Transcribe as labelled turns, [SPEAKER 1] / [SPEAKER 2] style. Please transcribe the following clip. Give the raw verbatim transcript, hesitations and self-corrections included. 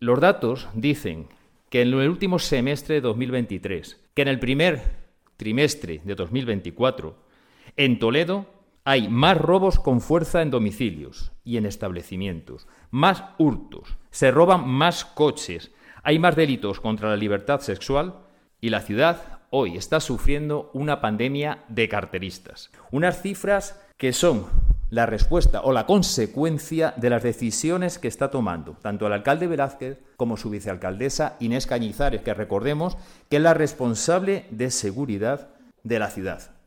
[SPEAKER 1] Los datos dicen que en el último semestre de dos mil veintitrés, que en el primer trimestre de dos mil veinticuatro, en Toledo hay más robos con fuerza en domicilios y en establecimientos, más hurtos, se roban más coches, hay más delitos contra la libertad sexual y la ciudad hoy está sufriendo una pandemia de carteristas. Unas cifras que son la respuesta o la consecuencia de las decisiones que está tomando tanto el alcalde Velázquez como su vicealcaldesa Inés Cañizares, que recordemos que es la responsable de seguridad de la ciudad.